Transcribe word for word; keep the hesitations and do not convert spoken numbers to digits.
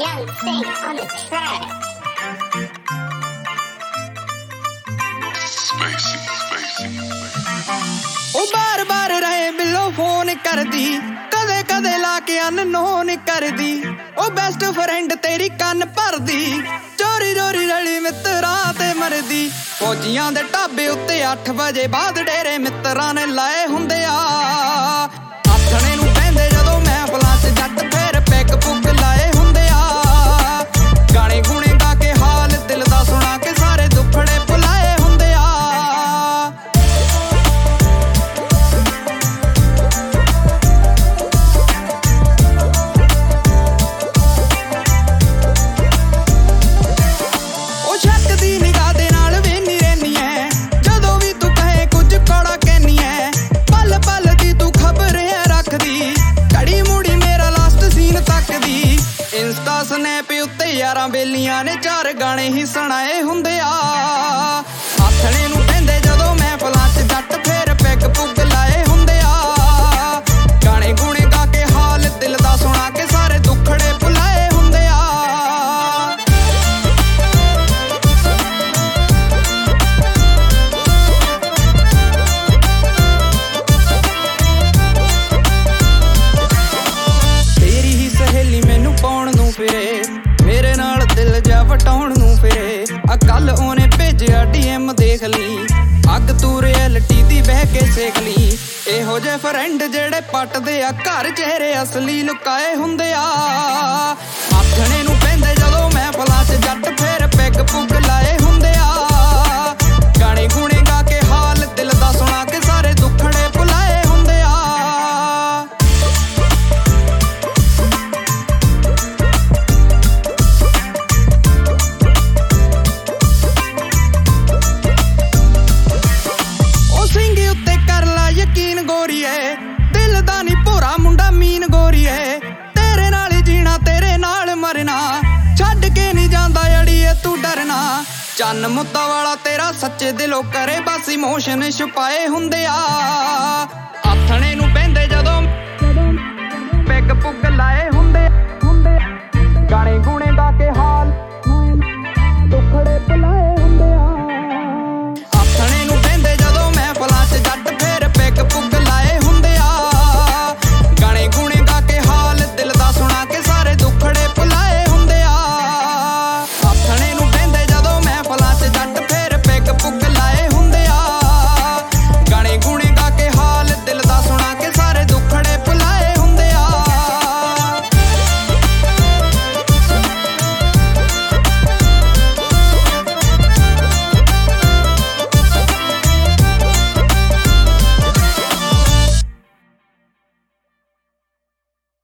Young Thing on the track. Spacey, spacey, spacey. ਉਹ ਬਾਰ ਬਾਰ ਰਹੇ ਬਿੱਲੋ phone ਕਰਦੀ, ਕਦੇ ਕਦੇ ਲਾ ਕੇ ਅਨਨੋਨ ਕਰਦੀ। ਉਹ ਬੈਸਟ ਫਰੈਂਡ ਤੇਰੀ ਕੰਨ ਭਰਦੀ, ਚੋਰੀ ਚੋਰੀ ਰਲੀ ਮਿੱਤਰਾਂ ਤੇ ਮਰਦੀ। ਫੌਜੀਆਂ ਦੇ ਢਾਬੇ ਉੱਤੇ ਅੱਠ ਵਜੇ ਬਾਅਦ ਡੇਰੇ ਮਿੱਤਰਾਂ ਨੇ ਲਾਏ ਹੁੰਦੇ ਆ। ਆਥਣੇ ਨੂੰ ਪੈਂਦੇ ਜਦੋਂ ਮਹਿਫਲਾਂ 'ਚ ਜੱਟ ਫੇਰ ਪੈਗ ਪੁੱਗ ਲਾਏ ਹੁੰਦੇ ਆ। ਗਾਣੇ ਗੁਣੇ ਗਾ ਕੇ ਹਾਲ ਦਿਲ ਦਾ ਸੁਣਾ ਕੇ ਸਾਰੇ ਦੁੱਖੜੇ ਭੁਲਾਏ ਹੁੰਦੇ ਆ। ਉਹ ਸ਼ੱਕ ਦੀ ਨਿਗਾਹ ਦੇ ਨਾਲ ਵੇਨੀ ਰਹਿਨੀ ਐ, ਜਦੋਂ ਵੀ ਤੂੰ ਕਹੇ ਕੁਝ ਕੌੜਾ ਕਹਿਨੀ ਐ। ਪਲ ਪਲ ਦੀ ਤੂੰ ਖਬਰ ਐ ਰੱਖਦੀ, ਘੜੀ ਮੁੜੀ ਮੇਰਾ ਲਾਸਟ ਸੀਨ ਤੱਕਦੀ। ਇੰਸਟਾ ਸਨੈਪ ਉੱਤੇ ਯਾਰਾਂ ਬੇਲੀਆਂ ਨੇ ਚਾਰ ਗਾਣੇ ਹੀ ਸੁਣਾਏ ਹੁੰਦੇ ਆ। ਆਥਣੇ ਨੂੰ ਪੈਂਦੇ ਜਦੋਂ ਮਹਿਫਲਾਂ 'ਚ ਜੱਟ ਫੇਰ ਪੈਗ ਪੁੱਗ ਲਾਏ ਹੁੰਦੇ ਆ। ਗਾਣੇ ਗੁਣੇ ਗਾ ਕੇ ਹਾਲ ਦਿਲ ਦਾ ਸੁਣਾ ਕੇ ਸਾਰੇ ਦੁੱਖੜੇ ਭੁਲਾਏ ਹੁੰਦੇ ਆ। ਤੇਰੀ ਹੀ ਸਹੇਲੀ ਮੈਨੂੰ ਪਾਉਣ ਨੂੰ ਫਿਰੇ, ਮੇਰੇ ਨਾਲ ਦਿਲ ਜਾ ਵਟਾਉਣ ਨੂੰ ਫਿਰੇ। ਆ ਕੱਲ ਉਹਨੇ ਭੇਜਿਆ ਡੀ ਐਮ ਦੇਖ ਲਈ, ਅੱਗ ਤੂੰ ਰਿਐਲਿਟੀ ਦੀ ਬਹਿ ਕੇ ਸੇਖ ਲਈ। ਇਹੋ ਜਿਹੇ ਫਰੈਂਡ ਜਿਹੜੇ ਪੱਟਦੇ ਆ ਘਰ ਚਿਹਰੇ ਅਸਲੀ ਲੁਕਾਏ ਹੁੰਦੇ ਆ। ਆਥਣੇ ਨੂੰ ਪੈਂਦੇ ਜਦੋਂ ਮਹਿਫਲਾਂ 'ਚ ਜੱਟ ਫੇਰ ਪੈਗ ਪੁੱਗ ਲਾਏ ਹੁੰਦੇ ਆ। ਗਾਣੇ ਗੁਣੇ ਗਾ ਕੇ ਹਾਲ ਦਿਲ ਦਾ ਸੁਣਾ ਕੇ ਸਾਰੇ ਦੁੱਖੜੇ ਭੁਲਾਏ ਹੁੰਦੇ ਆ। ਸਿੰਘ ਉੱਤੇ ਕਰ ਲਾ ਯਕੀਨ ਗੋਰੀਏ, ਦਿਲ ਦਾ ਨੀ ਭੋਰਾ ਮੁੰਡਾ ਮੀਨ ਗੋਰੀਏ। ਤੇਰੇ ਨਾਲ ਹੀ ਜੀਣਾ ਤੇਰੇ ਨਾਲ ਮਰਨਾ, ਛੱਡ ਕੇ ਨੀ ਜਾਂਦਾ ਅੜੀਏ ਤੂੰ ਡਰਨਾ। ਚੰਨ ਮੁੱਦਾ ਵਾਲਾ ਤੇਰਾ ਸੱਚੇ ਦਿਲੋਂ ਕਰੇ ਬਸ ਇਮੋਸ਼ਨ ਛੁਪਾਏ ਹੁੰਦੇ ਆ। ਆਥਣੇ ਨੂੰ ਪੈਂਦੇ ਜਦੋਂ